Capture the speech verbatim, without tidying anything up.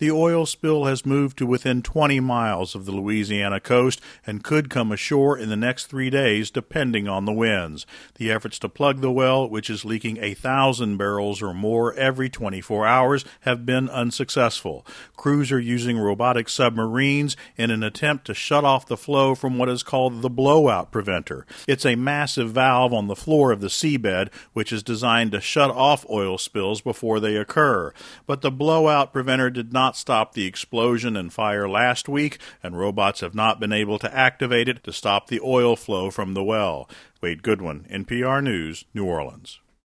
The oil spill has moved to within twenty miles of the Louisiana coast and could come ashore in the next three days, depending on the winds. The efforts to plug the well, which is leaking a thousand barrels or more every twenty-four hours, have been unsuccessful. Crews are using robotic submarines in an attempt to shut off the flow from what is called the blowout preventer. It's a massive valve on the floor of the seabed, which is designed to shut off oil spills before they occur. But the blowout preventer did not stop the explosion and fire last week, and robots have not been able to activate it to stop the oil flow from the well. Wade Goodwin, N P R News, New Orleans.